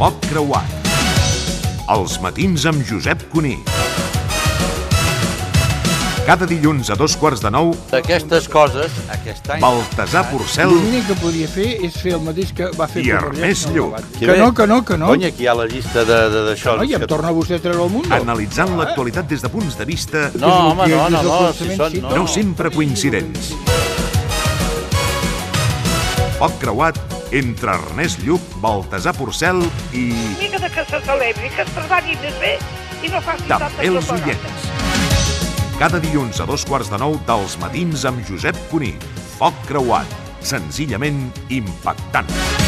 Foc creuat. Els matins amb Josep Cuní. Cada dilluns a 8:45. D'aquestes coses, aquest any... Baltasar Porcel L'únic que podia fer és fer el mateix que va fer i Ernest Lluch. Que no. Cony, aquí hi ha la llista d'això. No, i em torna vostè a treure el mundo. analitzant l'actualitat des de punts de vista No, home, no, si Sí, són... no sempre coincidents. Foc creuat entre Ernest Lluch, Baltasar Porcel i mica de que se celebri, que es treballi més bé i no faci de tantes pèls propaganda. oients. Cada dilluns a 8:45 dels matins amb Josep Cuní. Foc creuat. Senzillament impactant.